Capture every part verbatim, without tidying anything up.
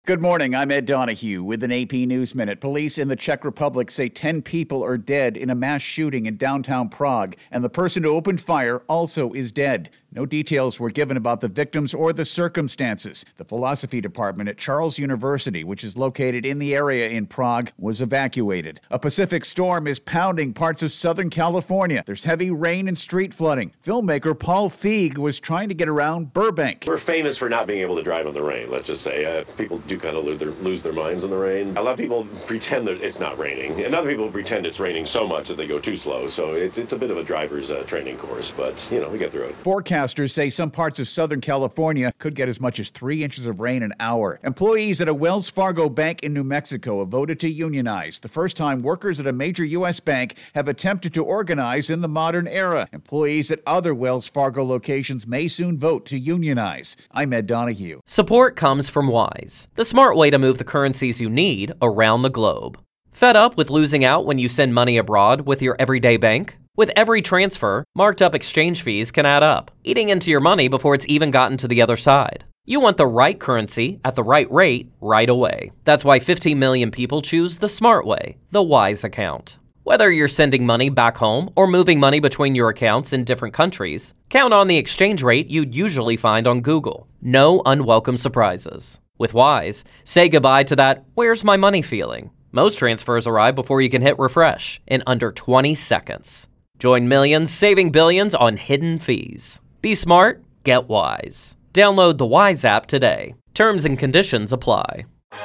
Good morning, I'm Ed Donahue with an A P News Minute. Police in the Czech Republic say ten people are dead in a mass shooting in downtown Prague, and the person who opened fire also is dead. No details were given about the victims or the circumstances. The philosophy department at Charles University, which is located in the area in Prague, was evacuated. A Pacific storm is pounding parts of Southern California. There's heavy rain and street flooding. Filmmaker Paul Feig was trying to get around Burbank. We're famous for not being able to drive in the rain, let's just say. Uh, people do kind of lose their, lose their minds in the rain. A lot of people pretend that it's not raining, and other people pretend it's raining so much that they go too slow. So it's, it's a bit of a driver's uh, training course, but, you know, we get through it. Forecasters say some parts of Southern California could get as much as three inches of rain an hour. Employees at a Wells Fargo bank in New Mexico have voted to unionize. The first time workers at a major U S bank have attempted to organize in the modern era. Employees at other Wells Fargo locations may soon vote to unionize. I'm Ed Donahue. Support comes from Wise, the smart way to move the currencies you need around the globe. Fed up with losing out when you send money abroad with your everyday bank? With every transfer, marked up exchange fees can add up, eating into your money before it's even gotten to the other side. You want the right currency at the right rate right away. That's why fifteen million people choose the smart way, the Wise account. Whether you're sending money back home or moving money between your accounts in different countries, count on the exchange rate you'd usually find on Google. No unwelcome surprises. With Wise, say goodbye to that "where's my money" feeling. Most transfers arrive before you can hit refresh in under twenty seconds. Join millions saving billions on hidden fees. Be smart, get Wise. Download the Wise app today. Terms and conditions apply.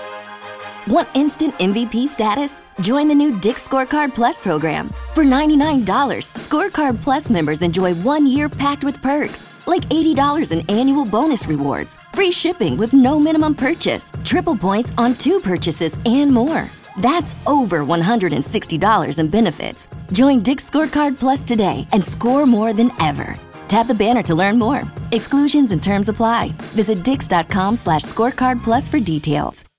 Want instant M V P status? Join the new Dick's Scorecard Plus program. For ninety-nine dollars, Scorecard Plus members enjoy one year packed with perks, like eighty dollars in annual bonus rewards, free shipping with no minimum purchase, triple points on two purchases, and more. That's over one hundred sixty dollars in benefits. Join Dick's Scorecard Plus today and score more than ever. Tap the banner to learn more. Exclusions and terms apply. Visit dix.com slash scorecard plus for details.